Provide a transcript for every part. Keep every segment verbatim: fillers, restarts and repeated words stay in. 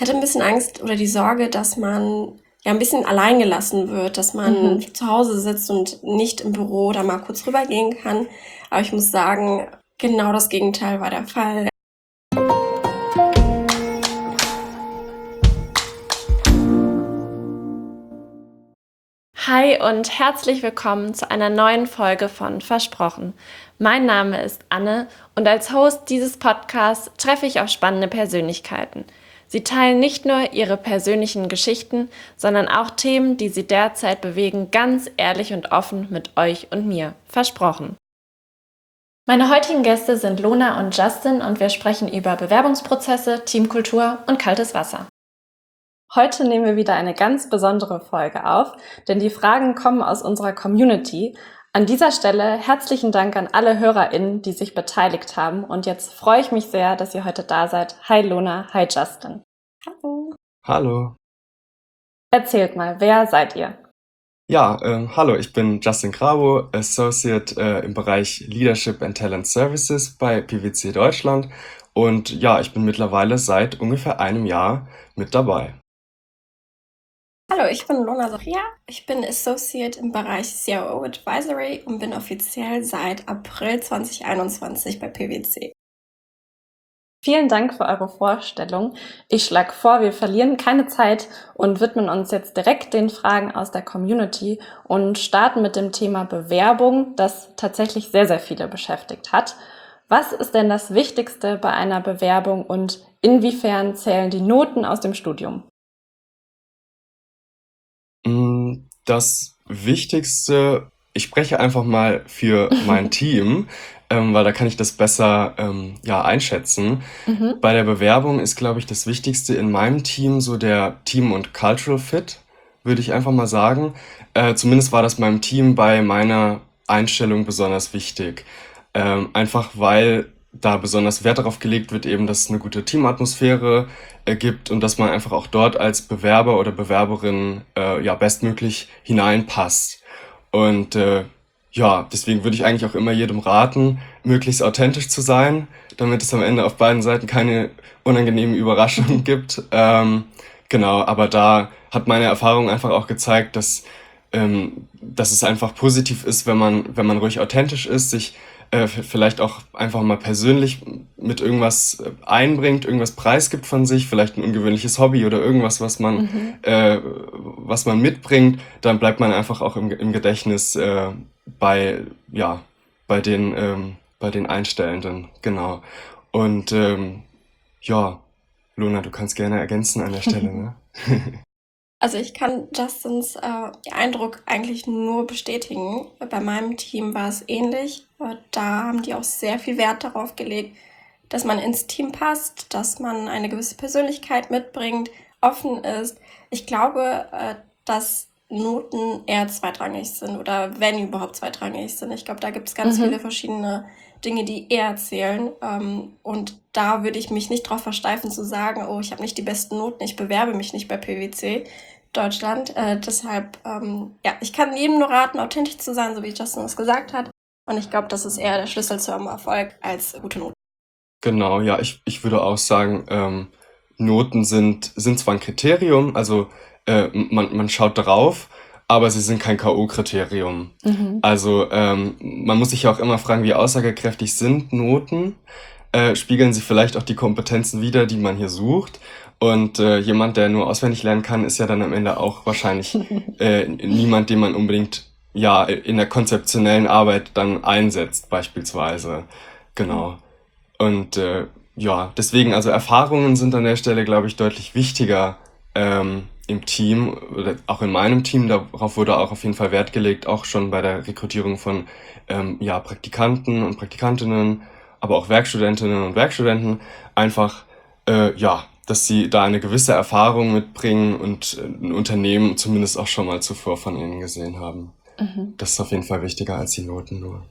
Ich hatte ein bisschen Angst oder die Sorge, dass man ja ein bisschen allein gelassen wird, dass man Mhm. zu Hause sitzt und nicht im Büro oder mal kurz rübergehen kann. Aber ich muss sagen, genau das Gegenteil war der Fall. Hi und herzlich willkommen zu einer neuen Folge von Versprochen. Mein Name ist Anne und als Host dieses Podcasts treffe ich auf spannende Persönlichkeiten. Sie teilen nicht nur ihre persönlichen Geschichten, sondern auch Themen, die sie derzeit bewegen, ganz ehrlich und offen mit euch und mir. Versprochen. Meine heutigen Gäste sind Lona und Justin und wir sprechen über Bewerbungsprozesse, Teamkultur und kaltes Wasser. Heute nehmen wir wieder eine ganz besondere Folge auf, denn die Fragen kommen aus unserer Community. An dieser Stelle herzlichen Dank an alle HörerInnen, die sich beteiligt haben. Und jetzt freue ich mich sehr, dass ihr heute da seid. Hi Lona, hi Justin. Hallo. Hallo. Erzählt mal, wer seid ihr? Ja, ähm, hallo, ich bin Justin Grabo, Associate äh, im Bereich Leadership and Talent Services bei P W C Deutschland. Und ja, ich bin mittlerweile seit ungefähr einem Jahr mit dabei. Hallo, ich bin Lona Sophia. Ich bin Associate im Bereich C R O Advisory und bin offiziell seit April zwanzig einundzwanzig bei P W C. Vielen Dank für eure Vorstellung. Ich schlage vor, wir verlieren keine Zeit und widmen uns jetzt direkt den Fragen aus der Community und starten mit dem Thema Bewerbung, das tatsächlich sehr, sehr viele beschäftigt hat. Was ist denn das Wichtigste bei einer Bewerbung und inwiefern zählen die Noten aus dem Studium? Mm, Das Wichtigste, ich spreche einfach mal für mein Team, ähm, weil da kann ich das besser ähm, ja, einschätzen. Mhm. Bei der Bewerbung ist, glaube ich, das Wichtigste in meinem Team so der Team- und Cultural Fit, würde ich einfach mal sagen. Äh, zumindest war das meinem Team bei meiner Einstellung besonders wichtig. Ähm, einfach weil da besonders Wert darauf gelegt wird, eben, dass es eine gute Teamatmosphäre äh, gibt und dass man einfach auch dort als Bewerber oder Bewerberin äh, ja bestmöglich hineinpasst. Und äh, ja, deswegen würde ich eigentlich auch immer jedem raten, möglichst authentisch zu sein, damit es am Ende auf beiden Seiten keine unangenehmen Überraschungen gibt. Ähm, genau, aber da hat meine Erfahrung einfach auch gezeigt, dass, ähm, dass es einfach positiv ist, wenn man, wenn man ruhig authentisch ist, sich äh, f- vielleicht auch einfach mal persönlich mit irgendwas äh, einbringt, irgendwas preisgibt von sich, vielleicht ein ungewöhnliches Hobby oder irgendwas, was man, Mhm. äh, was man mitbringt, dann bleibt man einfach auch im, im Gedächtnis äh, bei, ja, bei den, ähm, bei den Einstellenden, genau. Und ähm, ja, Luna, du kannst gerne ergänzen an der Stelle, ne? Also ich kann Justins äh, Eindruck eigentlich nur bestätigen. Bei meinem Team war es ähnlich. Äh, Da haben die auch sehr viel Wert darauf gelegt, dass man ins Team passt, dass man eine gewisse Persönlichkeit mitbringt, offen ist. Ich glaube, äh, dass Noten eher zweitrangig sind oder wenn überhaupt zweitrangig sind. Ich glaube, da gibt es ganz Mhm. viele verschiedene Dinge, die eher zählen. Ähm, und da würde ich mich nicht drauf versteifen zu sagen, oh, ich habe nicht die besten Noten, ich bewerbe mich nicht bei P W C Deutschland. Äh, deshalb, ähm, ja, ich kann jedem nur raten, authentisch zu sein, so wie Justin es gesagt hat. Und ich glaube, das ist eher der Schlüssel zu einem Erfolg als gute Noten. Genau, ja, ich, ich würde auch sagen, ähm, Noten sind, sind zwar ein Kriterium, also äh, man, man schaut drauf, aber sie sind kein K O-Kriterium. Mhm. Also ähm, man muss sich ja auch immer fragen, wie aussagekräftig sind Noten? Äh, spiegeln sie vielleicht auch die Kompetenzen wider, die man hier sucht? Und äh, jemand, der nur auswendig lernen kann, ist ja dann am Ende auch wahrscheinlich äh, niemand, den man unbedingt ja in der konzeptionellen Arbeit dann einsetzt, beispielsweise. Genau. Und äh, ja, deswegen, also Erfahrungen sind an der Stelle, glaube ich, deutlich wichtiger ähm, im Team, oder auch in meinem Team. Darauf wurde auch auf jeden Fall Wert gelegt, auch schon bei der Rekrutierung von ähm, ja, Praktikanten und Praktikantinnen, aber auch Werkstudentinnen und Werkstudenten. Einfach, äh, ja, dass sie da eine gewisse Erfahrung mitbringen und äh, ein Unternehmen zumindest auch schon mal zuvor von ihnen gesehen haben. Mhm. Das ist auf jeden Fall wichtiger als die Noten nur.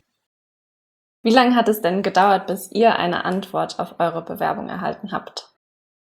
Wie lange hat es denn gedauert, bis ihr eine Antwort auf eure Bewerbung erhalten habt?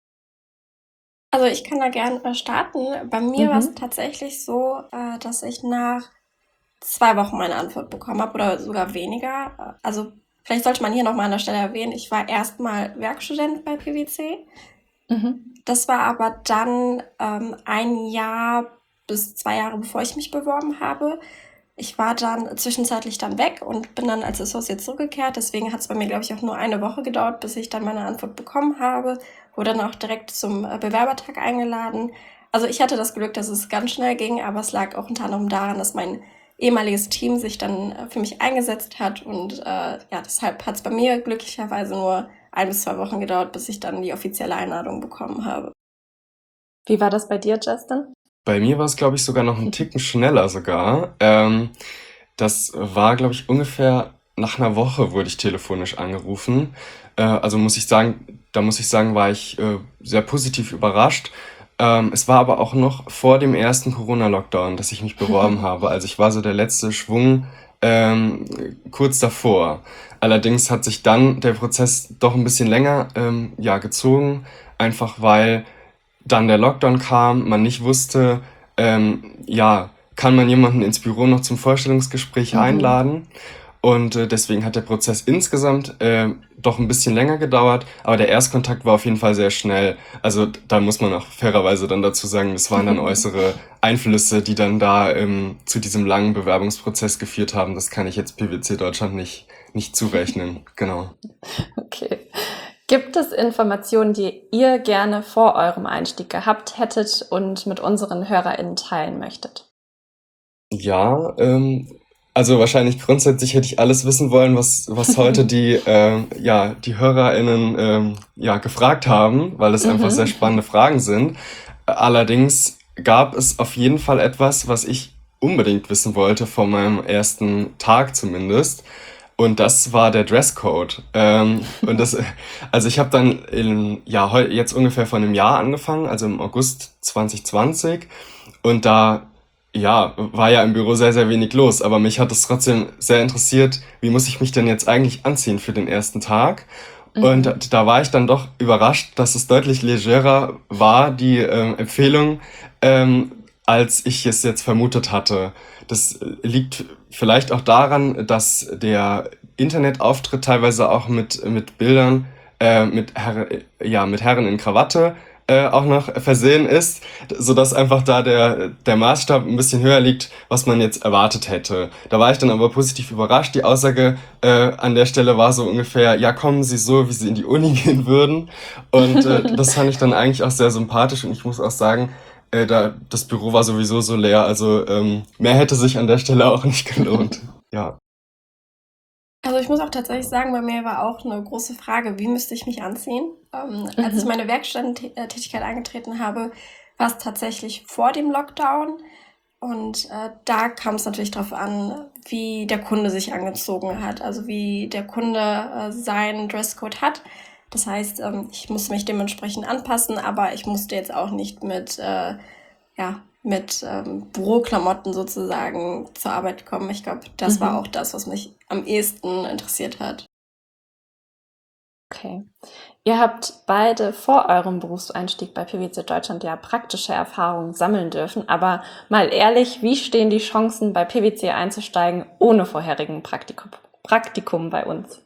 Also ich kann da gerne starten. Bei mir war es Mhm. tatsächlich so, äh, dass ich nach zwei Wochen meine Antwort bekommen habe oder sogar weniger. Also vielleicht sollte man hier nochmal an der Stelle erwähnen, ich war erstmal Werkstudent bei P W C. Mhm. Das war aber dann ähm, ein Jahr bis zwei Jahre, bevor ich mich beworben habe. Ich war dann zwischenzeitlich dann weg und bin dann als Associate zurückgekehrt. Deswegen hat es bei mir, glaube ich, auch nur eine Woche gedauert, bis ich dann meine Antwort bekommen habe. Wurde dann auch direkt zum äh, Bewerbertag eingeladen. Also ich hatte das Glück, dass es ganz schnell ging, aber es lag auch unter anderem daran, dass mein ehemaliges Team sich dann äh, für mich eingesetzt hat. Und äh, ja, deshalb hat es bei mir glücklicherweise nur ein bis zwei Wochen gedauert, bis ich dann die offizielle Einladung bekommen habe. Wie war das bei dir, Justin? Bei mir war es, glaube ich, sogar noch einen Ticken schneller sogar. Ähm, das war, glaube ich, ungefähr nach einer Woche wurde ich telefonisch angerufen. Äh, also muss ich sagen, da muss ich sagen, war ich äh, sehr positiv überrascht. Ähm, es war aber auch noch vor dem ersten Corona-Lockdown, dass ich mich beworben habe. Also ich war so der letzte Schwung ähm, kurz davor. Allerdings hat sich dann der Prozess doch ein bisschen länger ähm, ja, gezogen, einfach weil dann der Lockdown kam, man nicht wusste, ähm, ja, kann man jemanden ins Büro noch zum Vorstellungsgespräch Mhm. einladen? Und äh, deswegen hat der Prozess insgesamt äh, doch ein bisschen länger gedauert, aber der Erstkontakt war auf jeden Fall sehr schnell. Also da muss man auch fairerweise dann dazu sagen, das waren dann äußere Einflüsse, die dann da ähm, zu diesem langen Bewerbungsprozess geführt haben. Das kann ich jetzt P W C Deutschland nicht, nicht zurechnen. Genau. Okay. Gibt es Informationen, die ihr gerne vor eurem Einstieg gehabt hättet und mit unseren HörerInnen teilen möchtet? Ja, ähm, also wahrscheinlich grundsätzlich hätte ich alles wissen wollen, was, was heute die, ähm, ja, die HörerInnen ähm, ja, gefragt haben, weil es einfach sehr Mhm. spannende Fragen sind. Allerdings gab es auf jeden Fall etwas, was ich unbedingt wissen wollte, vor meinem ersten Tag zumindest. Und das war der Dresscode. Ähm, und das, also ich habe dann in, ja, heu, jetzt ungefähr vor einem Jahr angefangen, also im August zwanzig zwanzig. Und da ja, war ja im Büro sehr, sehr wenig los, aber mich hat es trotzdem sehr interessiert, wie muss ich mich denn jetzt eigentlich anziehen für den ersten Tag? Und da, Mhm. da war ich dann doch überrascht, dass es deutlich legerer war, die ähm, Empfehlung, ähm, als ich es jetzt vermutet hatte. Das äh, liegt vielleicht auch daran, dass der Internetauftritt teilweise auch mit, mit Bildern äh, mit, Herr, ja, mit Herren in Krawatte äh, auch noch versehen ist, sodass einfach da der, der Maßstab ein bisschen höher liegt, was man jetzt erwartet hätte. Da war ich dann aber positiv überrascht. Die Aussage äh, an der Stelle war so ungefähr, ja, kommen Sie so, wie Sie in die Uni gehen würden. Und äh, das fand ich dann eigentlich auch sehr sympathisch und ich muss auch sagen, äh, da, das Büro war sowieso so leer, also ähm, mehr hätte sich an der Stelle auch nicht gelohnt. Ja. Also ich muss auch tatsächlich sagen, bei mir war auch eine große Frage, wie müsste ich mich anziehen? Ähm, als ich Mhm. meine Werkstättentätigkeit angetreten habe, war es tatsächlich vor dem Lockdown. Und äh, da kam es natürlich darauf an, wie der Kunde sich angezogen hat, also wie der Kunde äh, seinen Dresscode hat. Das heißt, ähm, ich musste mich dementsprechend anpassen, aber ich musste jetzt auch nicht mit, äh, ja, mit ähm, Büroklamotten sozusagen zur Arbeit kommen. Ich glaube, das war Mhm. auch das, was mich am ehesten interessiert hat. Okay. Ihr habt beide vor eurem Berufseinstieg bei P W C Deutschland ja praktische Erfahrungen sammeln dürfen, aber mal ehrlich, wie stehen die Chancen, bei P W C einzusteigen ohne vorherigen Praktikum, Praktikum bei uns?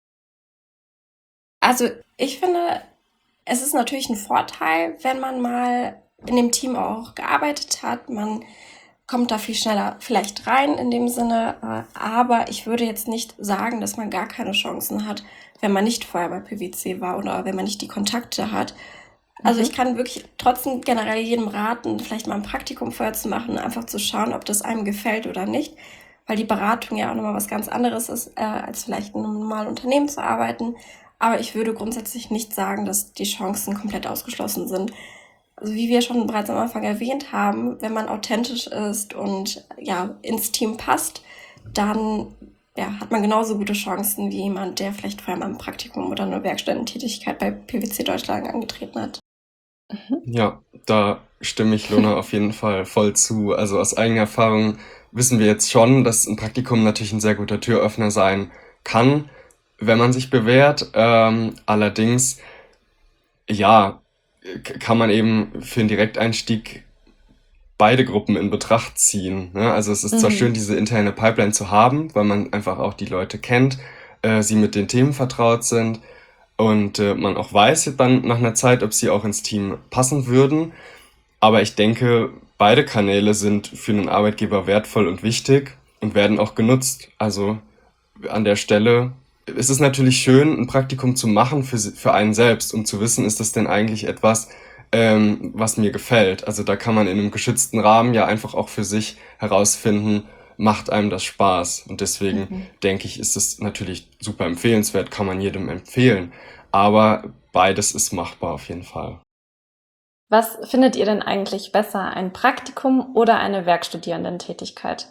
Also ich finde, es ist natürlich ein Vorteil, wenn man mal in dem Team auch gearbeitet hat. Man kommt da viel schneller vielleicht rein in dem Sinne. äh, Aber ich würde jetzt nicht sagen, dass man gar keine Chancen hat, wenn man nicht vorher bei P W C war oder wenn man nicht die Kontakte hat. Also ich Mhm. kann wirklich trotzdem generell jedem raten, vielleicht mal ein Praktikum vorher zu machen, einfach zu schauen, ob das einem gefällt oder nicht, weil die Beratung ja auch nochmal was ganz anderes ist, äh, als vielleicht in einem normalen Unternehmen zu arbeiten. Aber ich würde grundsätzlich nicht sagen, dass die Chancen komplett ausgeschlossen sind. Also wie wir schon bereits am Anfang erwähnt haben, wenn man authentisch ist und ja ins Team passt, dann ja, hat man genauso gute Chancen wie jemand, der vielleicht vorher mal ein Praktikum oder eine Werkstättentätigkeit bei P W C Deutschland angetreten hat. Mhm. Ja, da stimme ich Lona auf jeden Fall voll zu. Also aus eigener Erfahrung wissen wir jetzt schon, dass ein Praktikum natürlich ein sehr guter Türöffner sein kann, wenn man sich bewährt. Ähm, allerdings, ja, k- kann man eben für einen Direkteinstieg beide Gruppen in Betracht ziehen. Ne? Also es ist zwar schön, Mhm. diese interne Pipeline zu haben, weil man einfach auch die Leute kennt, äh, sie mit den Themen vertraut sind. und äh, man auch weiß dann nach einer Zeit, ob sie auch ins Team passen würden. Aber ich denke, beide Kanäle sind für einen Arbeitgeber wertvoll und wichtig und werden auch genutzt. Also an der Stelle ist es natürlich schön, ein Praktikum zu machen für, si- für einen selbst, um zu wissen, ist das denn eigentlich etwas, ähm, was mir gefällt. Also da kann man in einem geschützten Rahmen ja einfach auch für sich herausfinden, macht einem das Spaß. Und deswegen Mhm. denke ich, ist es natürlich super empfehlenswert, kann man jedem empfehlen. Aber beides ist machbar auf jeden Fall. Was findet ihr denn eigentlich besser, ein Praktikum oder eine Werkstudierendentätigkeit?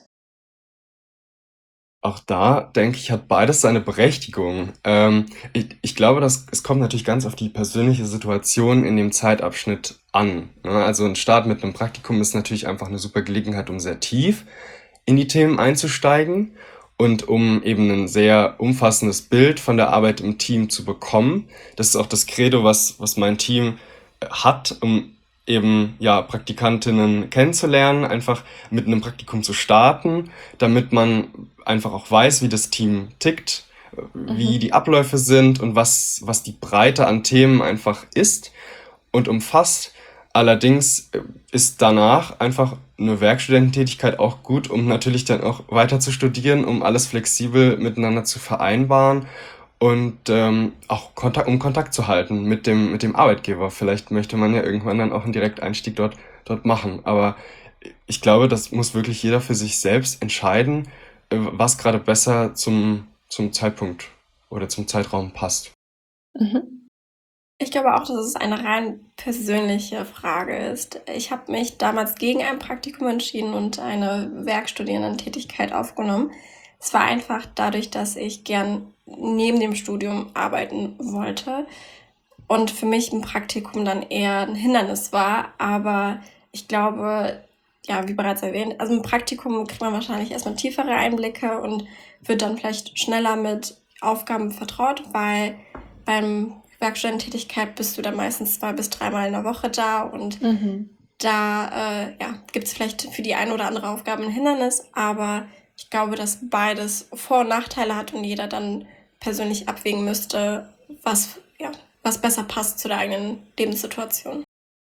Auch da denke ich, hat beides seine Berechtigung. Ähm, ich, ich glaube, dass es kommt natürlich ganz auf die persönliche Situation in dem Zeitabschnitt an. Ne? Also ein Start mit einem Praktikum ist natürlich einfach eine super Gelegenheit, um sehr tief in die Themen einzusteigen und um eben ein sehr umfassendes Bild von der Arbeit im Team zu bekommen. Das ist auch das Credo, was, was mein Team äh, hat, um eben ja Praktikantinnen kennenzulernen, einfach mit einem Praktikum zu starten, damit man einfach auch weiß, wie das Team tickt, äh, wie die Mhm. Abläufe sind und was, was die Breite an Themen einfach ist und umfasst. Allerdings äh, ist danach einfach eine Werkstudententätigkeit auch gut, um natürlich dann auch weiter zu studieren, um alles flexibel miteinander zu vereinbaren und ähm, auch Kontakt, um Kontakt zu halten mit dem, mit dem Arbeitgeber. Vielleicht möchte man ja irgendwann dann auch einen Direkteinstieg dort, dort machen. Aber ich glaube, das muss wirklich jeder für sich selbst entscheiden, äh, was gerade besser zum, zum Zeitpunkt oder zum Zeitraum passt. Mhm. Ich glaube auch, dass es eine rein persönliche Frage ist. Ich habe mich damals gegen ein Praktikum entschieden und eine Werkstudierendentätigkeit aufgenommen. Es war einfach dadurch, dass ich gern neben dem Studium arbeiten wollte und für mich ein Praktikum dann eher ein Hindernis war. Aber ich glaube, ja, wie bereits erwähnt, also im Praktikum kriegt man wahrscheinlich erstmal tiefere Einblicke und wird dann vielleicht schneller mit Aufgaben vertraut, weil beim Werkstudententätigkeit bist du dann meistens zwei bis dreimal in der Woche da und Mhm. da äh, ja, gibt es vielleicht für die eine oder andere Aufgabe ein Hindernis, aber ich glaube, dass beides Vor- und Nachteile hat und jeder dann persönlich abwägen müsste, was, ja, was besser passt zu der eigenen Lebenssituation.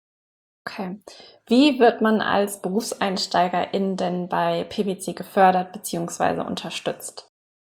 Okay. Wie wird man als Berufseinsteigerin denn bei P W C gefördert bzw. unterstützt?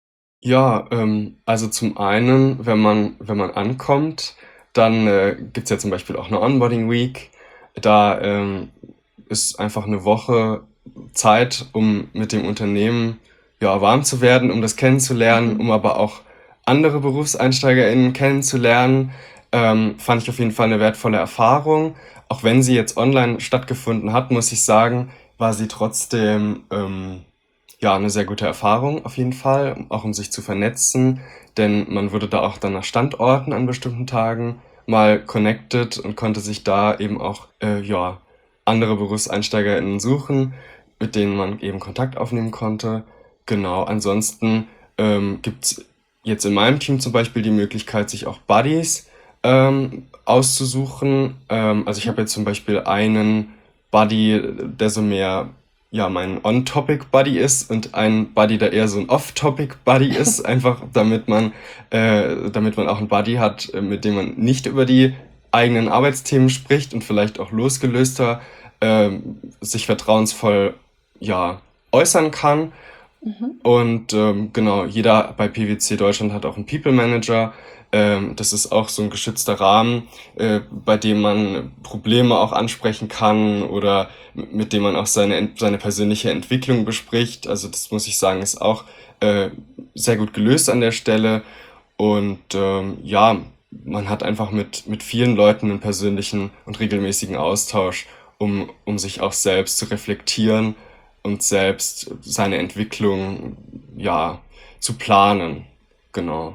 Ja, ähm, also zum einen, wenn man, wenn man ankommt, dann äh, gibt es ja zum Beispiel auch eine Onboarding Week. Da ähm, ist einfach eine Woche Zeit, um mit dem Unternehmen ja, warm zu werden, um das kennenzulernen, um Mhm. aber auch andere BerufseinsteigerInnen kennenzulernen. Ähm, fand ich auf jeden Fall eine wertvolle Erfahrung. Auch wenn sie jetzt online stattgefunden hat, muss ich sagen, war sie trotzdem ähm, ja, eine sehr gute Erfahrung auf jeden Fall, auch um sich zu vernetzen, denn man wurde da auch dann nach Standorten an bestimmten Tagen mal connected und konnte sich da eben auch äh, ja, andere BerufseinsteigerInnen suchen, mit denen man eben Kontakt aufnehmen konnte. Genau, ansonsten ähm, gibt es jetzt in meinem Team zum Beispiel die Möglichkeit, sich auch Buddies ähm, auszusuchen. Ähm, also ich habe Mhm. jetzt zum Beispiel einen Buddy, der so mehr ja, mein On-Topic-Buddy ist und ein Buddy, der eher so ein Off-Topic-Buddy ist, einfach damit man, äh, damit man auch einen Buddy hat, äh, mit dem man nicht über die eigenen Arbeitsthemen spricht und vielleicht auch losgelöster ähm, sich vertrauensvoll ja, äußern kann. Mhm. Und ähm, genau, jeder bei P W C Deutschland hat auch einen People Manager. Ähm, das ist auch so ein geschützter Rahmen, äh, bei dem man Probleme auch ansprechen kann oder m- mit dem man auch seine, ent- seine persönliche Entwicklung bespricht. Also das muss ich sagen, ist auch äh, sehr gut gelöst an der Stelle. Und ähm, ja, man hat einfach mit, mit vielen Leuten einen persönlichen und regelmäßigen Austausch, um, um sich auch selbst zu reflektieren und selbst seine Entwicklung ja zu planen. Genau.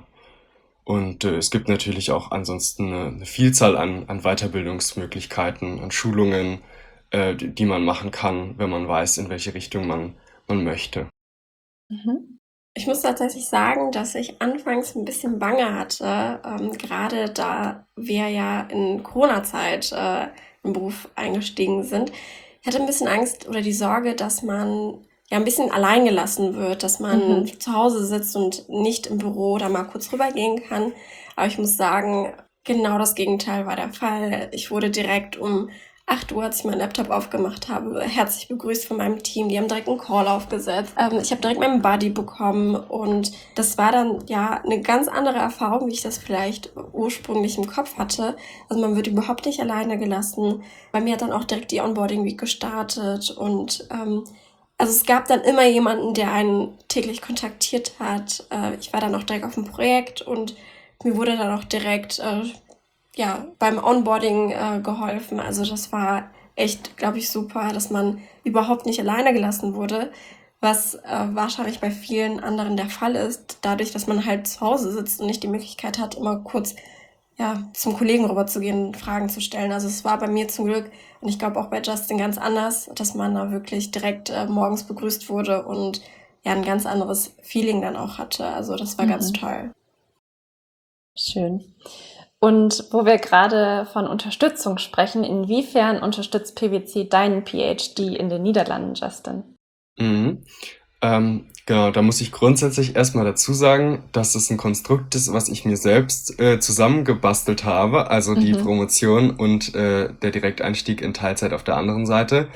Und äh, es gibt natürlich auch ansonsten eine, eine Vielzahl an, an Weiterbildungsmöglichkeiten, an Schulungen, äh, die, die man machen kann, wenn man weiß, in welche Richtung man, man möchte. Mhm. Ich muss tatsächlich sagen, dass ich anfangs ein bisschen Bange hatte, ähm, gerade da wir ja in Corona-Zeit äh, im Beruf eingestiegen sind. Ich hatte ein bisschen Angst oder die Sorge, dass man ja ein bisschen allein gelassen wird, dass man Mhm. zu Hause sitzt und nicht im Büro oder mal kurz rübergehen kann. Aber ich muss sagen, genau das Gegenteil war der Fall. Ich wurde direkt um acht Uhr, als ich meinen Laptop aufgemacht habe, herzlich begrüßt von meinem Team. Die haben direkt einen Call aufgesetzt. Ähm, ich habe direkt meinen Buddy bekommen und das war dann ja eine ganz andere Erfahrung, wie ich das vielleicht ursprünglich im Kopf hatte. Also man wird überhaupt nicht alleine gelassen. Bei mir hat dann auch direkt die Onboarding Week gestartet und ähm, also es gab dann immer jemanden, der einen täglich kontaktiert hat. Äh, ich war dann auch direkt auf dem Projekt und mir wurde dann auch direkt äh, ja, beim Onboarding äh, geholfen. Also das war echt, glaube ich, super, dass man überhaupt nicht alleine gelassen wurde, was äh, wahrscheinlich bei vielen anderen der Fall ist, dadurch, dass man halt zu Hause sitzt und nicht die Möglichkeit hat, immer kurz ja, zum Kollegen rüberzugehen und Fragen zu stellen. Also es war bei mir zum Glück und ich glaube auch bei Justin ganz anders, dass man da wirklich direkt äh, morgens begrüßt wurde und ja ein ganz anderes Feeling dann auch hatte. Also das war ganz Mhm. toll. Schön. Und wo wir gerade von Unterstützung sprechen, inwiefern unterstützt P W C deinen PhD in den Niederlanden, Justin? Mhm. Ähm, genau, da muss ich grundsätzlich erstmal dazu sagen, dass es ein Konstrukt ist, was ich mir selbst äh, zusammengebastelt habe, also die Mhm. Promotion und äh, der Direkteinstieg in Teilzeit auf der anderen Seite.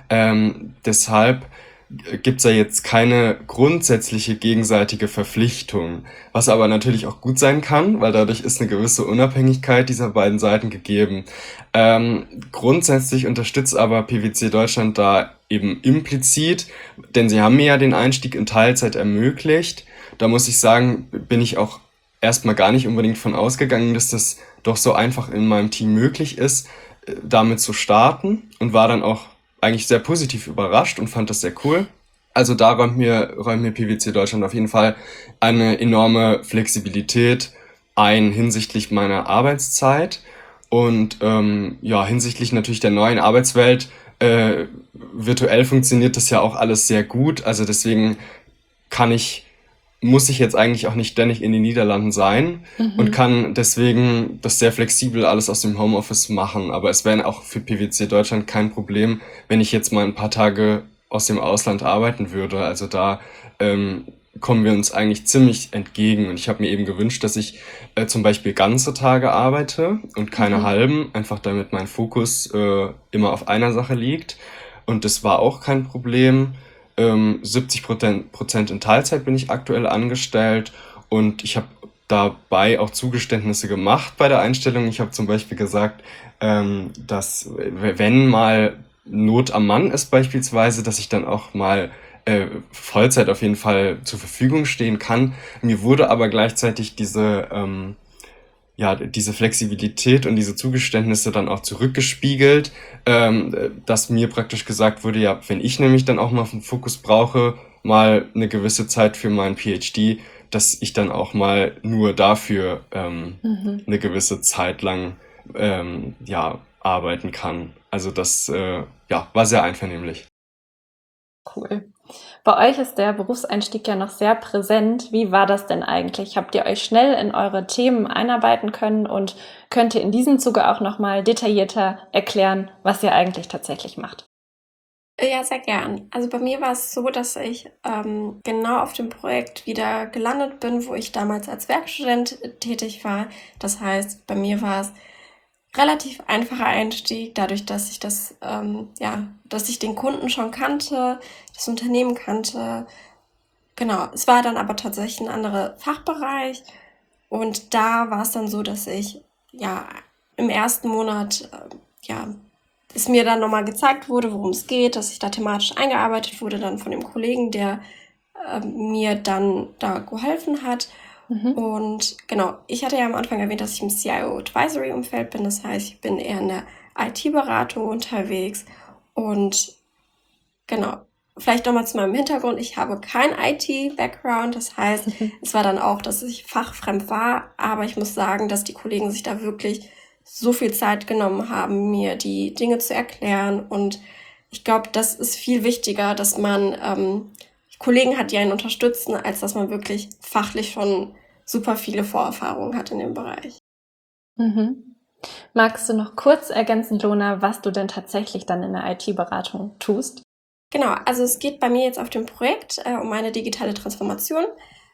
Ähm, deshalb gibt's ja jetzt keine grundsätzliche gegenseitige Verpflichtung, was aber natürlich auch gut sein kann, weil dadurch ist eine gewisse Unabhängigkeit dieser beiden Seiten gegeben. Ähm, grundsätzlich unterstützt aber P W C Deutschland da eben implizit, denn sie haben mir ja den Einstieg in Teilzeit ermöglicht. Da muss ich sagen, bin ich auch erstmal gar nicht unbedingt von ausgegangen, dass das doch so einfach in meinem Team möglich ist, äh, damit zu starten und war dann auch eigentlich sehr positiv überrascht und fand das sehr cool. Also da räumt mir, räumt mir P W C Deutschland auf jeden Fall eine enorme Flexibilität ein hinsichtlich meiner Arbeitszeit und ähm, ja, hinsichtlich natürlich der neuen Arbeitswelt. Äh, virtuell funktioniert das ja auch alles sehr gut, also deswegen kann ich, muss ich jetzt eigentlich auch nicht ständig in den Niederlanden sein und Mhm. kann deswegen das sehr flexibel alles aus dem Homeoffice machen. Aber es wäre auch für P W C Deutschland kein Problem, wenn ich jetzt mal ein paar Tage aus dem Ausland arbeiten würde. Also da ähm, kommen wir uns eigentlich ziemlich entgegen. Und ich habe mir eben gewünscht, dass ich äh, zum Beispiel ganze Tage arbeite und keine Mhm. halben, einfach damit mein Fokus äh, immer auf einer Sache liegt. Und das war auch kein Problem. Ähm, siebzig Prozent in Teilzeit bin ich aktuell angestellt und ich habe dabei auch Zugeständnisse gemacht bei der Einstellung. Ich habe zum Beispiel gesagt, ähm, dass w- wenn mal Not am Mann ist beispielsweise, dass ich dann auch mal äh, Vollzeit auf jeden Fall zur Verfügung stehen kann. Mir wurde aber gleichzeitig diese ähm, ja, diese Flexibilität und diese Zugeständnisse dann auch zurückgespiegelt, ähm, dass mir praktisch gesagt wurde, ja, wenn ich nämlich dann auch mal einen Fokus brauche, mal eine gewisse Zeit für meinen PhD, dass ich dann auch mal nur dafür ähm, Mhm. eine gewisse Zeit lang ähm, ja, arbeiten kann. Also das äh, ja, war sehr einvernehmlich. Cool. Bei euch ist der Berufseinstieg ja noch sehr präsent. Wie war das denn eigentlich? Habt ihr euch schnell in eure Themen einarbeiten können und könnt ihr in diesem Zuge auch nochmal detaillierter erklären, was ihr eigentlich tatsächlich macht? Ja, sehr gern. Also bei mir war es so, dass ich ähm, genau auf dem Projekt wieder gelandet bin, wo ich damals als Werkstudent tätig war. Das heißt, bei mir war es relativ einfacher Einstieg, dadurch, dass ich das, ähm, ja, dass ich den Kunden schon kannte, das Unternehmen kannte. Genau, es war dann aber tatsächlich ein anderer Fachbereich und da war es dann so, dass ich ja im ersten Monat äh, ja es mir dann nochmal gezeigt wurde, worum es geht, dass ich da thematisch eingearbeitet wurde, dann von dem Kollegen, der äh, mir dann da geholfen hat. Mhm. Und genau, ich hatte ja am Anfang erwähnt, dass ich im C I O-Advisory-Umfeld bin. Das heißt, ich bin eher in der I T-Beratung unterwegs. Und genau, vielleicht nochmal zu meinem Hintergrund. Ich habe kein I T-Background. Das heißt, es war dann auch, dass ich fachfremd war. Aber ich muss sagen, dass die Kollegen sich da wirklich so viel Zeit genommen haben, mir die Dinge zu erklären. Und ich glaube, das ist viel wichtiger, dass man ähm, Kollegen hat, die einen unterstützen, als dass man wirklich fachlich schon super viele Vorerfahrungen hat in dem Bereich. Mhm. Magst du noch kurz ergänzen, Lona, was du denn tatsächlich dann in der I T-Beratung tust? Genau, also es geht bei mir jetzt auf dem Projekt äh, um eine digitale Transformation.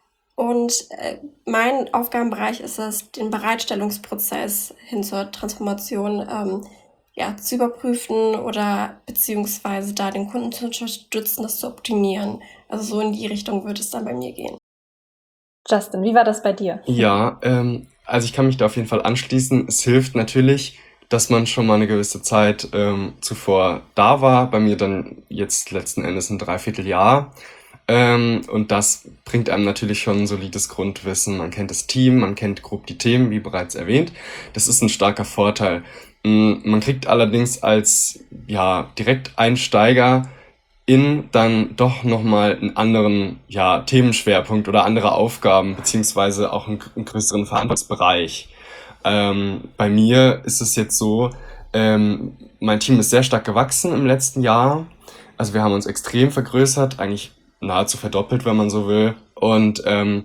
Und äh, mein Aufgabenbereich ist es, den Bereitstellungsprozess hin zur Transformation ähm, ja, zu überprüfen oder beziehungsweise da den Kunden zu unterstützen, das zu optimieren. Also so in die Richtung wird es dann bei mir gehen. Justin, wie war das bei dir? Ja, ähm, also ich kann mich da auf jeden Fall anschließen. Es hilft natürlich, dass man schon mal eine gewisse Zeit ähm, zuvor da war. Bei mir dann jetzt letzten Endes ein Dreivierteljahr. Ähm, und das bringt einem natürlich schon ein solides Grundwissen. Man kennt das Team, man kennt grob die Themen, wie bereits erwähnt. Das ist ein starker Vorteil. Mm, Man kriegt allerdings als ja, Direkteinsteiger in dann doch nochmal einen anderen ja, Themenschwerpunkt oder andere Aufgaben, beziehungsweise auch einen, einen größeren Verantwortungsbereich. Ähm, bei mir ist es jetzt so, ähm, mein Team ist sehr stark gewachsen im letzten Jahr. Also wir haben uns extrem vergrößert, eigentlich nahezu verdoppelt, wenn man so will. Und ähm,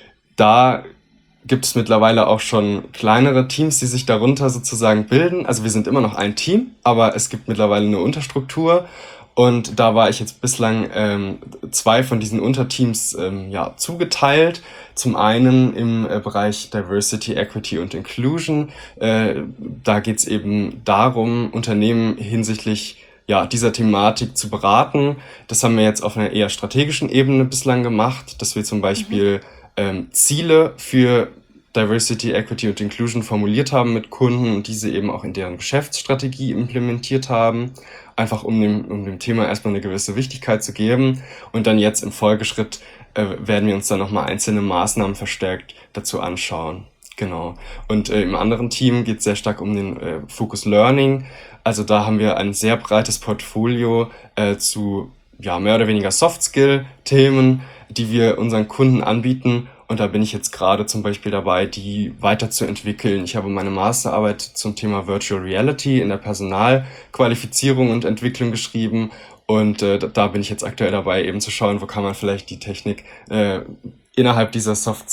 da gibt es mittlerweile auch schon kleinere Teams, die sich darunter sozusagen bilden. Also wir sind immer noch ein Team, aber es gibt mittlerweile eine Unterstruktur. Und da war ich jetzt bislang ähm, zwei von diesen Unterteams ähm, ja, zugeteilt. Zum einen im äh, Bereich Diversity, Equity und Inclusion. Äh, da geht es eben darum, Unternehmen hinsichtlich ja, dieser Thematik zu beraten. Das haben wir jetzt auf einer eher strategischen Ebene bislang gemacht, dass wir zum Beispiel ähm, Ziele für Diversity, Equity und Inclusion formuliert haben mit Kunden und diese eben auch in deren Geschäftsstrategie implementiert haben, einfach um dem, um dem Thema erstmal eine gewisse Wichtigkeit zu geben. Und dann jetzt im Folgeschritt äh, werden wir uns dann nochmal einzelne Maßnahmen verstärkt dazu anschauen. Genau. Und äh, im anderen Team geht es sehr stark um den äh, Focus Learning. Also da haben wir ein sehr breites Portfolio äh, zu ja, mehr oder weniger Soft-Skill-Themen, die wir unseren Kunden anbieten. Und da bin ich jetzt gerade zum Beispiel dabei, die weiterzuentwickeln. Ich habe meine Masterarbeit zum Thema Virtual Reality in der Personalqualifizierung und Entwicklung geschrieben. Und äh, da bin ich jetzt aktuell dabei, eben zu schauen, wo kann man vielleicht die Technik äh, innerhalb dieser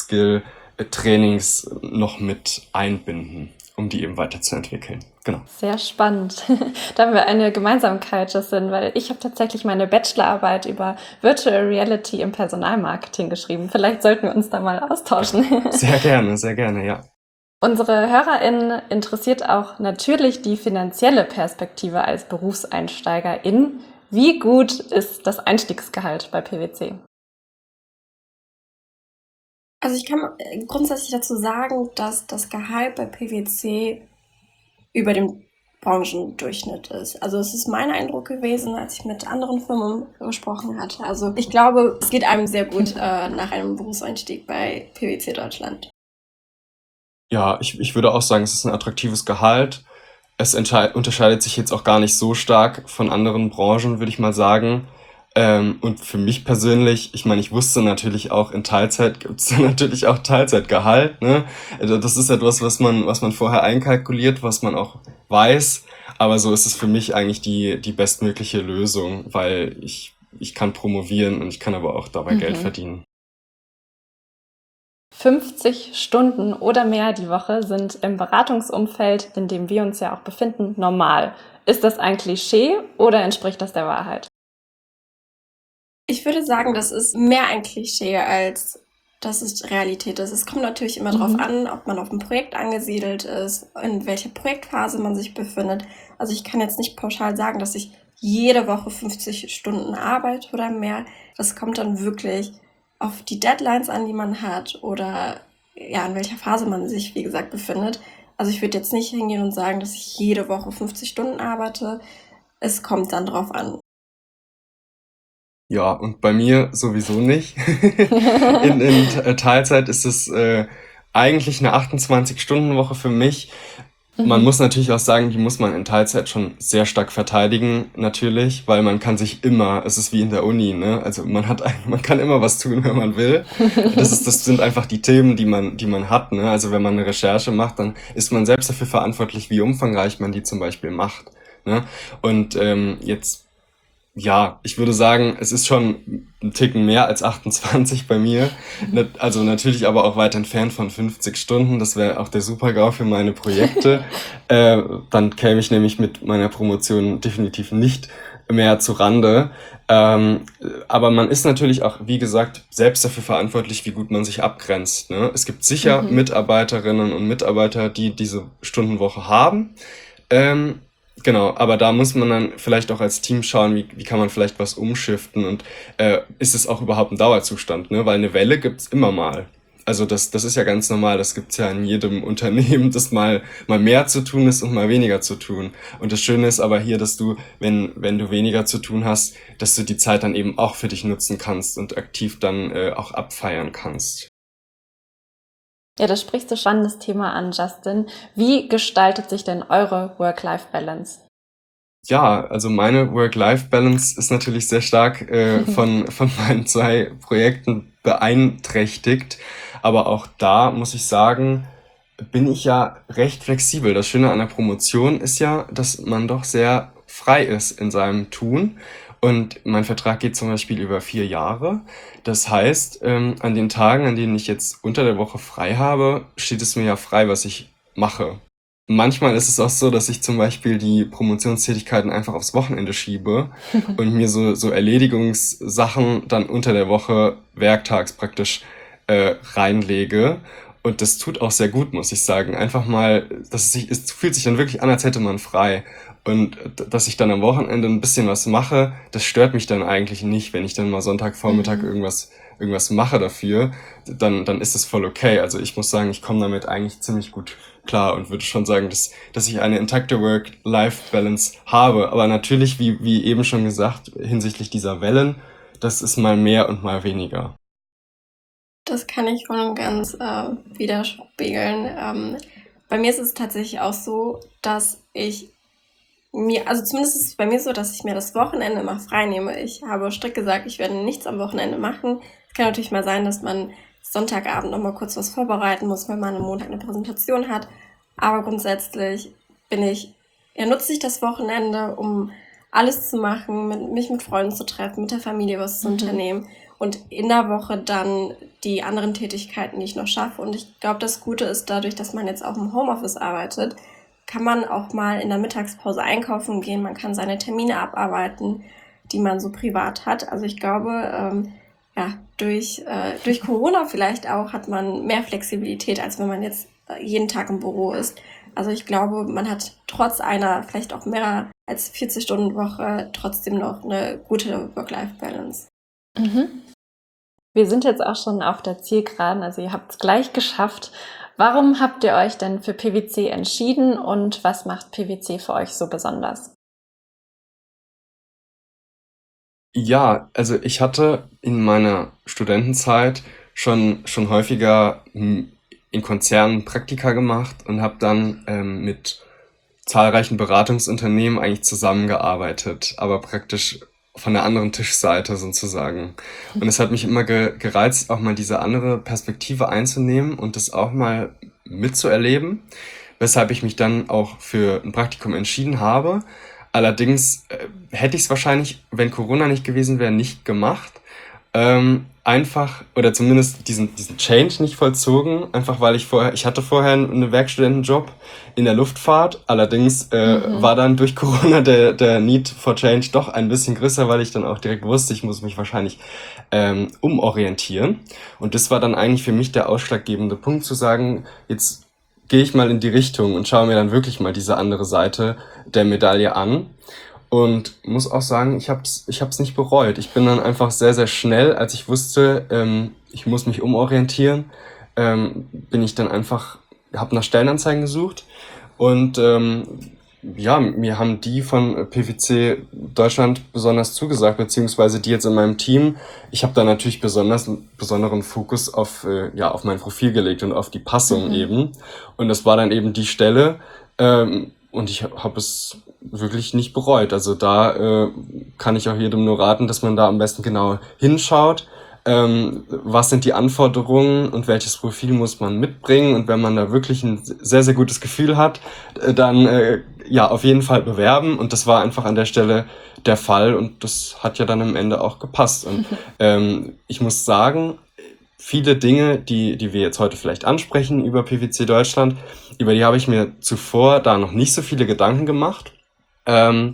Soft-Skill-Trainings noch mit einbinden, um die eben weiterzuentwickeln. Genau. Sehr spannend. Da haben wir eine Gemeinsamkeit, Justin, weil ich habe tatsächlich meine Bachelorarbeit über Virtual Reality im Personalmarketing geschrieben. Vielleicht sollten wir uns da mal austauschen. Sehr gerne, sehr gerne, ja. Unsere HörerInnen interessiert auch natürlich die finanzielle Perspektive als BerufseinsteigerIn. Wie gut ist das Einstiegsgehalt bei P W C? Also ich kann grundsätzlich dazu sagen, dass das Gehalt bei P W C über dem Branchendurchschnitt ist. Also es ist mein Eindruck gewesen, als ich mit anderen Firmen gesprochen hatte. Also ich glaube, es geht einem sehr gut äh, nach einem Berufseinstieg bei P W C Deutschland. Ja, ich, ich würde auch sagen, es ist ein attraktives Gehalt. Es entschei- unterscheidet sich jetzt auch gar nicht so stark von anderen Branchen, würde ich mal sagen. Ähm, und für mich persönlich, ich meine, ich wusste natürlich auch, in Teilzeit gibt es natürlich auch Teilzeitgehalt, ne? Also das ist etwas, was man, was man vorher einkalkuliert, was man auch weiß. Aber so ist es für mich eigentlich die, die bestmögliche Lösung, weil ich, ich kann promovieren und ich kann aber auch dabei Mhm. Geld verdienen. fünfzig Stunden oder mehr die Woche sind im Beratungsumfeld, in dem wir uns ja auch befinden, normal. Ist das ein Klischee oder entspricht das der Wahrheit? Ich würde sagen, das ist mehr ein Klischee, als dass es Realität ist. Es kommt natürlich immer Mhm. darauf an, ob man auf einem Projekt angesiedelt ist, in welcher Projektphase man sich befindet. Also ich kann jetzt nicht pauschal sagen, dass ich jede Woche fünfzig Stunden arbeite oder mehr. Das kommt dann wirklich auf die Deadlines an, die man hat oder ja, in welcher Phase man sich, wie gesagt, befindet. Also ich würde jetzt nicht hingehen und sagen, dass ich jede Woche fünfzig Stunden arbeite. Es kommt dann drauf an. Ja, und bei mir sowieso nicht. In, in T- Teilzeit ist es äh, eigentlich eine achtundzwanzig-Stunden-Woche für mich. Man Mhm. muss natürlich auch sagen, die muss man in Teilzeit schon sehr stark verteidigen, natürlich, weil man kann sich immer, es ist wie in der Uni, ne? Also man hat, ein- man kann immer was tun, wenn man will. Das ist, das sind einfach die Themen, die man, die man hat, ne? Also wenn man eine Recherche macht, dann ist man selbst dafür verantwortlich, wie umfangreich man die zum Beispiel macht, ne? Und ähm, jetzt ja, ich würde sagen, es ist schon ein Ticken mehr als achtundzwanzig bei mir. Ne- Also natürlich aber auch weit entfernt von fünfzig Stunden. Das wäre auch der Super-GAU für meine Projekte. äh, dann käme ich nämlich mit meiner Promotion definitiv nicht mehr zu Rande. Ähm, aber man ist natürlich auch, wie gesagt, selbst dafür verantwortlich, wie gut man sich abgrenzt. Ne? Es gibt sicher Mhm. Mitarbeiterinnen und Mitarbeiter, die diese Stundenwoche haben. Ähm, genau, aber da muss man dann vielleicht auch als Team schauen, wie, wie kann man vielleicht was umschiften und äh, ist es auch überhaupt ein Dauerzustand, ne? Weil eine Welle gibt's immer mal. Also das, das ist ja ganz normal, das gibt's ja in jedem Unternehmen, dass mal, mal mehr zu tun ist und mal weniger zu tun. Und das Schöne ist aber hier, dass du, wenn, wenn du weniger zu tun hast, dass du die Zeit dann eben auch für dich nutzen kannst und aktiv dann äh, auch abfeiern kannst. Ja, da sprichst du spannendes Thema an, Justin. Wie gestaltet sich denn eure Work-Life-Balance? Ja, also meine Work-Life-Balance ist natürlich sehr stark äh, von, von meinen zwei Projekten beeinträchtigt. Aber auch da muss ich sagen, bin ich ja recht flexibel. Das Schöne an der Promotion ist ja, dass man doch sehr frei ist in seinem Tun. Und mein Vertrag geht zum Beispiel über vier Jahre. Das heißt, ähm, an den Tagen, an denen ich jetzt unter der Woche frei habe, steht es mir ja frei, was ich mache. Manchmal ist es auch so, dass ich zum Beispiel die Promotionstätigkeiten einfach aufs Wochenende schiebe und mir so, so Erledigungssachen dann unter der Woche werktags praktisch äh, reinlege. Und das tut auch sehr gut, muss ich sagen. Einfach mal, dass es, sich, es fühlt sich dann wirklich an, als hätte man frei. Und d- dass ich dann am Wochenende ein bisschen was mache, das stört mich dann eigentlich nicht, wenn ich dann mal Sonntagvormittag Mhm. irgendwas, irgendwas mache dafür, dann, dann ist das voll okay. Also ich muss sagen, ich komme damit eigentlich ziemlich gut klar und würde schon sagen, dass, dass ich eine intakte Work-Life-Balance habe. Aber natürlich, wie, wie eben schon gesagt, hinsichtlich dieser Wellen, das ist mal mehr und mal weniger. Das kann ich voll und ganz äh, widerspiegeln. Ähm, bei mir ist es tatsächlich auch so, dass ich mir, also zumindest ist es bei mir so, dass ich mir das Wochenende immer frei nehme. Ich habe strikt gesagt, ich werde nichts am Wochenende machen. Es kann natürlich mal sein, dass man Sonntagabend noch mal kurz was vorbereiten muss, wenn man am Montag eine Präsentation hat. Aber grundsätzlich bin ich, ja, nutze ich das Wochenende, um alles zu machen, mit, mich mit Freunden zu treffen, mit der Familie was zu Mhm. unternehmen und in der Woche dann die anderen Tätigkeiten, die ich noch schaffe. Und ich glaube, das Gute ist dadurch, dass man jetzt auch im Homeoffice arbeitet, kann man auch mal in der Mittagspause einkaufen gehen, man kann seine Termine abarbeiten, die man so privat hat. Also ich glaube, ähm, ja, durch, äh, durch Corona vielleicht auch hat man mehr Flexibilität, als wenn man jetzt äh, jeden Tag im Büro ist. Also ich glaube, man hat trotz einer vielleicht auch mehr als vierzig-Stunden-Woche trotzdem noch eine gute Work-Life-Balance. Mhm. Wir sind jetzt auch schon auf der Zielgeraden, also ihr habt es gleich geschafft. Warum habt ihr euch denn für P W C entschieden und was macht P W C für euch so besonders? Ja, also ich hatte in meiner Studentenzeit schon, schon häufiger hm, in Konzernen Praktika gemacht und habe dann ähm, mit zahlreichen Beratungsunternehmen eigentlich zusammengearbeitet, aber praktisch von der anderen Tischseite sozusagen. Und es hat mich immer ge gereizt, auch mal diese andere Perspektive einzunehmen und das auch mal mitzuerleben, weshalb ich mich dann auch für ein Praktikum entschieden habe. Allerdings äh, hätte ich es wahrscheinlich, wenn Corona nicht gewesen wäre, nicht gemacht. Ähm, einfach, oder zumindest diesen, diesen Change nicht vollzogen, einfach weil ich vorher, ich hatte vorher einen Werkstudentenjob in der Luftfahrt, allerdings äh, Mhm. war dann durch Corona der, der Need for Change doch ein bisschen größer, weil ich dann auch direkt wusste, ich muss mich wahrscheinlich ähm, umorientieren. Und das war dann eigentlich für mich der ausschlaggebende Punkt zu sagen, jetzt gehe ich mal in die Richtung und schaue mir dann wirklich mal diese andere Seite der Medaille an. Und muss auch sagen, ich hab's, ich hab's nicht bereut. Ich bin dann einfach sehr, sehr schnell, als ich wusste, ähm, ich muss mich umorientieren, ähm, bin ich dann einfach, habe nach Stellenanzeigen gesucht und ähm, ja, mir haben die von P W C Deutschland besonders zugesagt, beziehungsweise die jetzt in meinem Team. Ich habe da natürlich besonders einen besonderen Fokus auf, äh, ja, auf mein Profil gelegt und auf die Passung Mhm. eben. Und das war dann eben die Stelle. Ähm, und ich habe es wirklich nicht bereut. Also da äh, kann ich auch jedem nur raten, dass man da am besten genau hinschaut. Ähm, was sind die Anforderungen und welches Profil muss man mitbringen? Und wenn man da wirklich ein sehr, sehr gutes Gefühl hat, äh, dann äh, ja auf jeden Fall bewerben. Und das war einfach an der Stelle der Fall und das hat ja dann am Ende auch gepasst. Und ähm, ich muss sagen, viele Dinge, die, die wir jetzt heute vielleicht ansprechen über P W C Deutschland, über die habe ich mir zuvor da noch nicht so viele Gedanken gemacht. Ähm,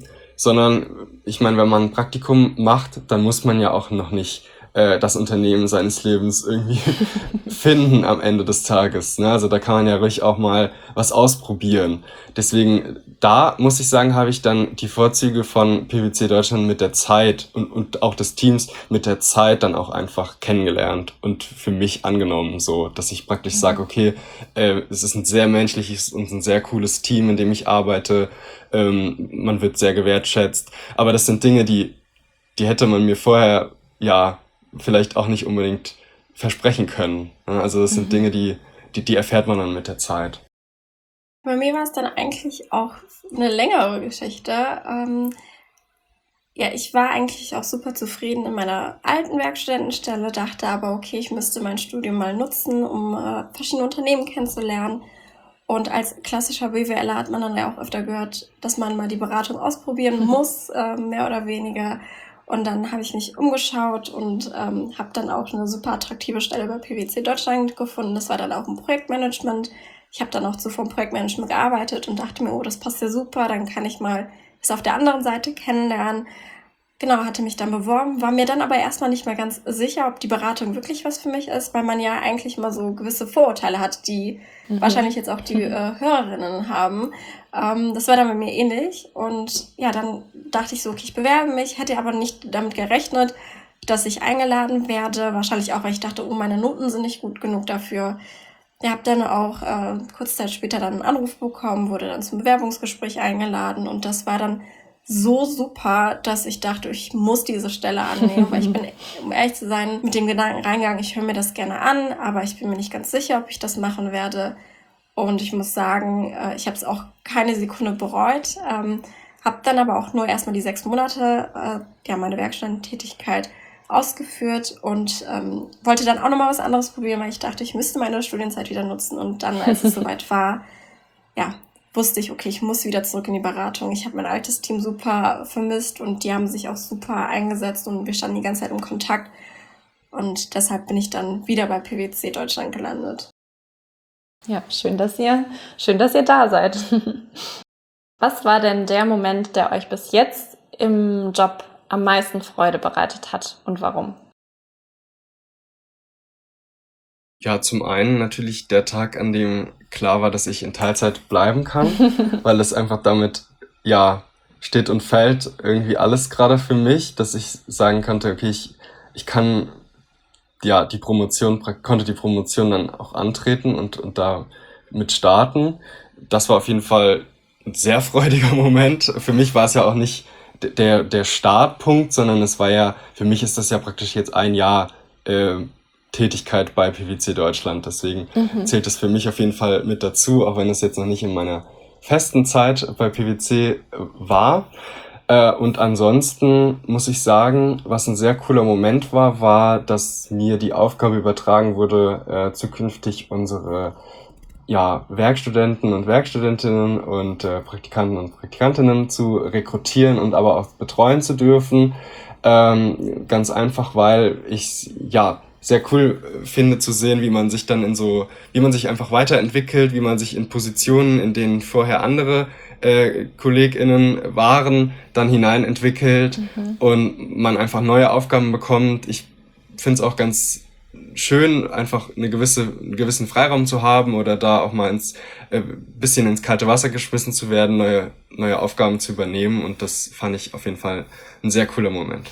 sondern ich meine, wenn man ein Praktikum macht, dann muss man ja auch noch nicht äh, das Unternehmen seines Lebens irgendwie finden am Ende des Tages. Ne? Also da kann man ja ruhig auch mal was ausprobieren. Deswegen, da muss ich sagen, habe ich dann die Vorzüge von P W C Deutschland mit der Zeit und, und auch des Teams mit der Zeit dann auch einfach kennengelernt und für mich angenommen, so, dass ich praktisch sage, okay, äh, es ist ein sehr menschliches und ein sehr cooles Team, in dem ich arbeite. Ähm, man wird sehr gewertschätzt. Aber das sind Dinge, die, die hätte man mir vorher, ja, vielleicht auch nicht unbedingt versprechen können. Ne? Also das sind Mhm. Dinge, die, die, die erfährt man dann mit der Zeit. Bei mir war es dann eigentlich auch eine längere Geschichte. Ähm, ja, ich war eigentlich auch super zufrieden in meiner alten Werkstudentenstelle, dachte aber, okay, ich müsste mein Studium mal nutzen, um äh, verschiedene Unternehmen kennenzulernen. Und als klassischer BWLer hat man dann ja auch öfter gehört, dass man mal die Beratung ausprobieren muss, äh, mehr oder weniger. Und dann habe ich mich umgeschaut und ähm, habe dann auch eine super attraktive Stelle bei P W C Deutschland gefunden. Das war dann auch im Projektmanagement. Ich habe dann auch zuvor im Projektmanagement gearbeitet und dachte mir, oh, das passt ja super, dann kann ich mal das auf der anderen Seite kennenlernen. Genau, hatte mich dann beworben, war mir dann aber erstmal nicht mehr ganz sicher, ob die Beratung wirklich was für mich ist, weil man ja eigentlich mal so gewisse Vorurteile hat, die mhm. wahrscheinlich jetzt auch die äh, Hörerinnen haben. Ähm, das war dann bei mir ähnlich und ja, dann dachte ich so, okay, ich bewerbe mich, hätte aber nicht damit gerechnet, dass ich eingeladen werde, wahrscheinlich auch, weil ich dachte, oh, meine Noten sind nicht gut genug dafür. Ich habe dann auch äh, kurze Zeit später dann einen Anruf bekommen, wurde dann zum Bewerbungsgespräch eingeladen und das war dann so super, dass ich dachte, ich muss diese Stelle annehmen, weil ich bin, um ehrlich zu sein, mit dem Gedanken reingegangen, ich höre mir das gerne an, aber ich bin mir nicht ganz sicher, ob ich das machen werde. Und ich muss sagen, äh, ich habe es auch keine Sekunde bereut, ähm, habe dann aber auch nur erstmal die sechs Monate, äh, ja, meine Werkstudententätigkeit ausgeführt und ähm, wollte dann auch nochmal was anderes probieren, weil ich dachte, ich müsste meine Studienzeit wieder nutzen. Und dann, als es soweit war, ja, wusste ich, okay, ich muss wieder zurück in die Beratung. Ich habe mein altes Team super vermisst und die haben sich auch super eingesetzt und wir standen die ganze Zeit im Kontakt. Und deshalb bin ich dann wieder bei P W C Deutschland gelandet. Ja, schön, dass ihr, schön, dass ihr da seid. Was war denn der Moment, der euch bis jetzt im Job am meisten Freude bereitet hat und warum? Ja, zum einen natürlich der Tag, an dem klar war, dass ich in Teilzeit bleiben kann, weil es einfach damit, ja, steht und fällt irgendwie alles gerade für mich, dass ich sagen konnte, okay, ich, ich kann, ja, die Promotion, konnte die Promotion dann auch antreten und, und da mit starten. Das war auf jeden Fall ein sehr freudiger Moment. Für mich war es ja auch nicht der, der Startpunkt, sondern es war ja, für mich ist das ja praktisch jetzt ein Jahr, äh, Tätigkeit bei P W C Deutschland. Deswegen mhm. zählt es für mich auf jeden Fall mit dazu, auch wenn es jetzt noch nicht in meiner festen Zeit bei P W C war. Und ansonsten muss ich sagen, was ein sehr cooler Moment war, war, dass mir die Aufgabe übertragen wurde, zukünftig unsere ja, Werkstudenten und Werkstudentinnen und Praktikanten und Praktikantinnen zu rekrutieren und aber auch betreuen zu dürfen. Ganz einfach, weil ich ja sehr cool finde zu sehen, wie man sich dann in so, wie man sich einfach weiterentwickelt, wie man sich in Positionen, in denen vorher andere äh, KollegInnen waren, dann hineinentwickelt mhm. und man einfach neue Aufgaben bekommt. Ich finde es auch ganz schön, einfach eine gewisse, einen gewissen Freiraum zu haben oder da auch mal ins äh, bisschen ins kalte Wasser geschmissen zu werden, neue, neue Aufgaben zu übernehmen und das fand ich auf jeden Fall ein sehr cooler Moment.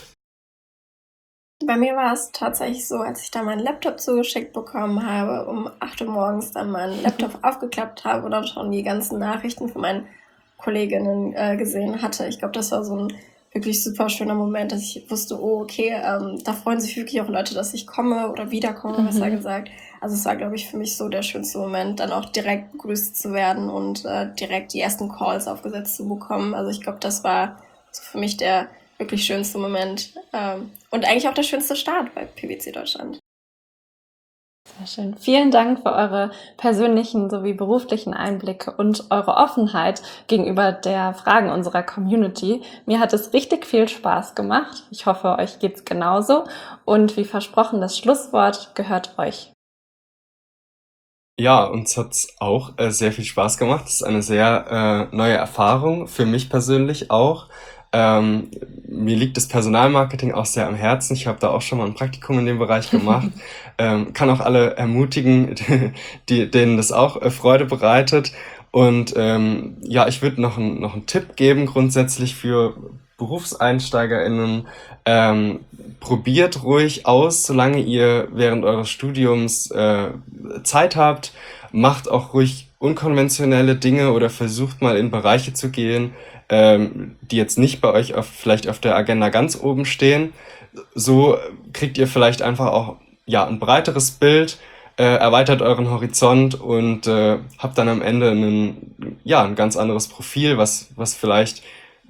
Bei mir war es tatsächlich so, als ich da meinen Laptop zugeschickt bekommen habe, um acht Uhr morgens dann meinen Laptop aufgeklappt habe und dann schon die ganzen Nachrichten von meinen Kolleginnen äh, gesehen hatte. Ich glaube, das war so ein wirklich super schöner Moment, dass ich wusste, oh, okay, ähm, da freuen sich wirklich auch Leute, dass ich komme oder wiederkomme, mhm. besser gesagt. Also es war, glaube ich, für mich so der schönste Moment, dann auch direkt begrüßt zu werden und äh, direkt die ersten Calls aufgesetzt zu bekommen. Also ich glaube, das war so für mich der wirklich schönste Moment ähm, und eigentlich auch der schönste Start bei P W C Deutschland. Sehr schön. Vielen Dank für eure persönlichen sowie beruflichen Einblicke und eure Offenheit gegenüber der Fragen unserer Community. Mir hat es richtig viel Spaß gemacht. Ich hoffe, euch geht's genauso. Und wie versprochen, das Schlusswort gehört euch. Ja, uns hat's auch äh, sehr viel Spaß gemacht. Das ist eine sehr äh, neue Erfahrung, für mich persönlich auch. Ähm, mir liegt das Personalmarketing auch sehr am Herzen. Ich habe da auch schon mal ein Praktikum in dem Bereich gemacht. ähm, kann auch alle ermutigen, die, denen das auch äh, Freude bereitet. Und ähm, ja, ich würde noch, ein, noch einen Tipp geben grundsätzlich für BerufseinsteigerInnen. Ähm, probiert ruhig aus, solange ihr während eures Studiums äh, Zeit habt. Macht auch ruhig unkonventionelle Dinge oder versucht mal in Bereiche zu gehen, ähm, die jetzt nicht bei euch auf, vielleicht auf der Agenda ganz oben stehen. So kriegt ihr vielleicht einfach auch ja, ein breiteres Bild, äh, erweitert euren Horizont und äh, habt dann am Ende einen, ja, ein ganz anderes Profil, was, was vielleicht,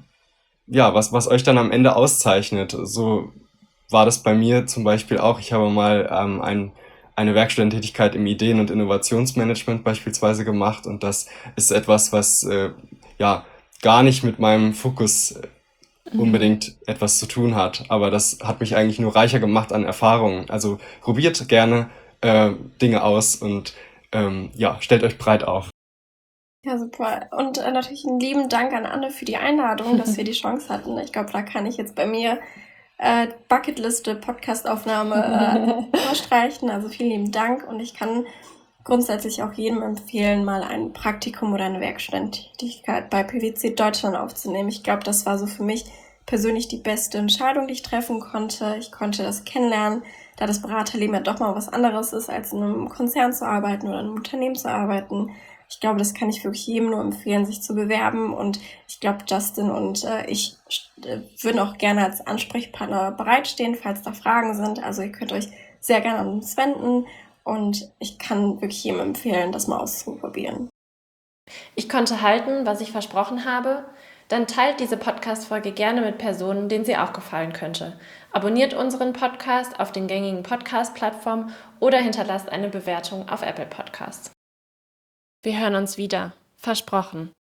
ja, was, was euch dann am Ende auszeichnet. So war das bei mir zum Beispiel auch. Ich habe mal ähm, ein, eine Werkstudententätigkeit im Ideen- und Innovationsmanagement beispielsweise gemacht und das ist etwas, was äh, ja gar nicht mit meinem Fokus äh, unbedingt etwas zu tun hat, aber das hat mich eigentlich nur reicher gemacht an Erfahrungen. Also probiert gerne äh, Dinge aus und ähm, ja, stellt euch breit auf. Ja, super. Und äh, natürlich einen lieben Dank an Anne für die Einladung, dass wir die Chance hatten. Ich glaube, da kann ich jetzt bei mir äh, Bucketliste Podcastaufnahme äh, verstreichen. Also vielen lieben Dank und ich kann grundsätzlich auch jedem empfehlen, mal ein Praktikum oder eine Werkstudententätigkeit bei P W C Deutschland aufzunehmen. Ich glaube, das war so für mich persönlich die beste Entscheidung, die ich treffen konnte. Ich konnte das kennenlernen, da das Beraterleben ja doch mal was anderes ist, als in einem Konzern zu arbeiten oder in einem Unternehmen zu arbeiten. Ich glaube, das kann ich wirklich jedem nur empfehlen, sich zu bewerben. Und ich glaube, Justin und äh, ich äh, würden auch gerne als Ansprechpartner bereitstehen, falls da Fragen sind. Also ihr könnt euch sehr gerne an uns wenden. Und ich kann wirklich jedem empfehlen, das mal auszuprobieren. Ich konnte halten, was ich versprochen habe. Dann teilt diese Podcast-Folge gerne mit Personen, denen sie auch gefallen könnte. Abonniert unseren Podcast auf den gängigen Podcast-Plattformen oder hinterlasst eine Bewertung auf Apple Podcasts. Wir hören uns wieder. Versprochen.